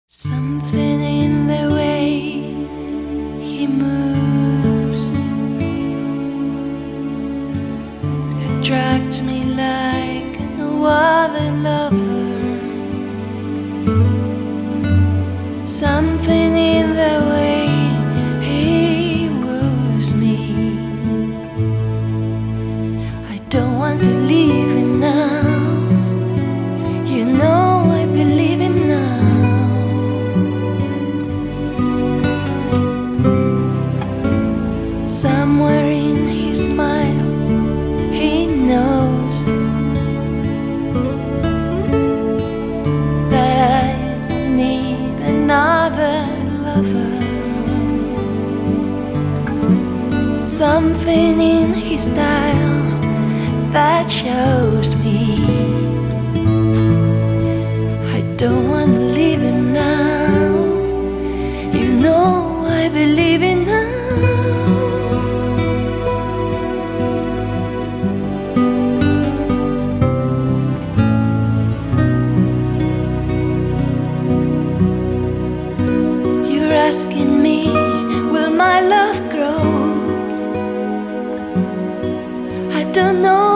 Something in the way he moves attracts me like no other lover. Something in the way he woos me. I don't want to leave him now. You know I believe him now. Somewhere in his smile, he knows that I don't need another lover. Something in his style that shows me I don't want to leave him now. You know I believe in now. Asking me, will my love grow? I don't know